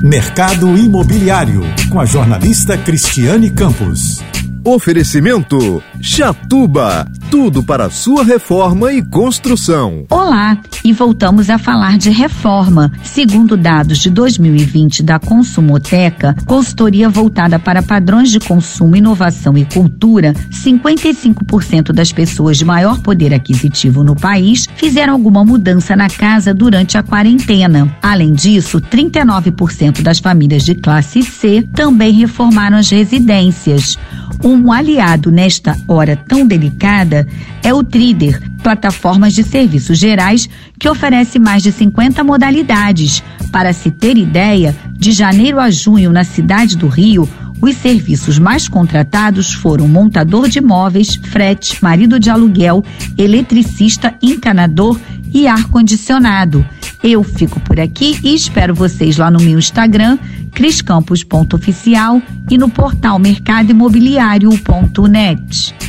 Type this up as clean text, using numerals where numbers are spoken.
Mercado Imobiliário, com a jornalista Cristiane Campos. Oferecimento Chatuba, tudo para sua reforma e construção. Olá, e voltamos a falar de reforma. Segundo dados de 2020 da Consumoteca, consultoria voltada para padrões de consumo, inovação e cultura, 55% das pessoas de maior poder aquisitivo no país fizeram alguma mudança na casa durante a quarentena. Além disso, 39% das famílias de classe C também reformaram as residências. Um aliado nesta hora tão delicada é o Trider, plataformas de serviços gerais que oferece mais de 50 modalidades. Para se ter ideia, de janeiro a junho na cidade do Rio, os serviços mais contratados foram montador de móveis, frete, marido de aluguel, eletricista, encanador e ar-condicionado. Eu fico por aqui e espero vocês lá no meu Instagram, criscampos.oficial, e no portal mercadoimobiliario.net.